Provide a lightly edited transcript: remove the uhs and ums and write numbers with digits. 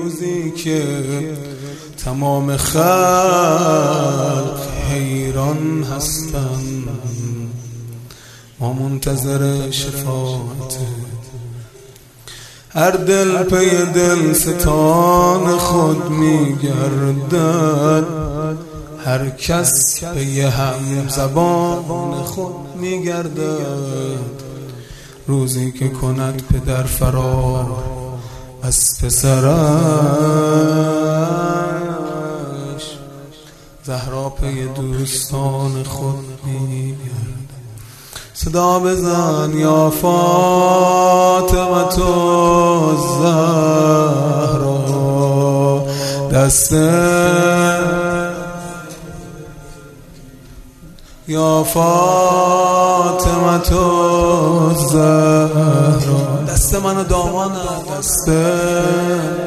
روزی که تمام خلق حیران هستن، ما منتظر شفاعت. هر دل پی دل ستان خود میگردد، هر کس پی هم زبان خود میگردد. روزی که کند پدر فرار از پسرش، زهرا پی دوستان خود میگردد. صدا بزن یا فاطمه الزهرا، دست یا فاطمه الزهرا، دست منو دامانه، دست